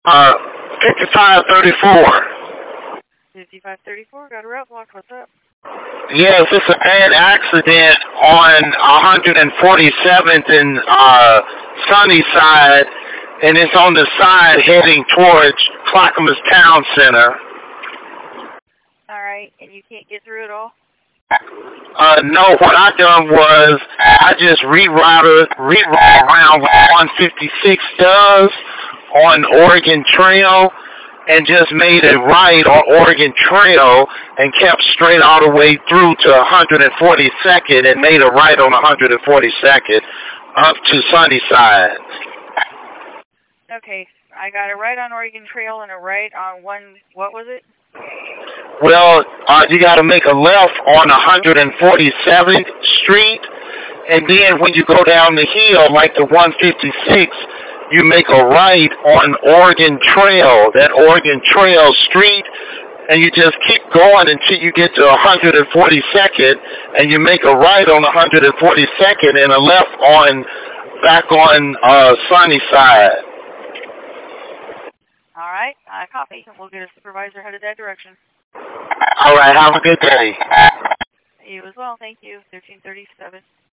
Uh, 5534. 5534, got a route block, what's up? Yes, it's a bad accident on 147th and Sunnyside, and it's on the side heading towards Clackamas Town Center. Alright, and you can't get through at all? No, what I done was I just rerouted around what 156 does on Oregon Trail, and just made a right on Oregon Trail and kept straight all the way through to 142nd and made a right on 142nd up to Sunnyside. Okay, I got a right on Oregon Trail and a right on what was it? Well, you got to make a left on 147th Street, and then when you go down the hill, like the 156, you make a right on Oregon Trail, that Oregon Trail Street, and you just keep going until you get to 142nd, and you make a right on 142nd and a left back on Sunnyside. All right, I copy. We'll get a supervisor headed that direction. All right, have a good day. You as well, thank you. 1337.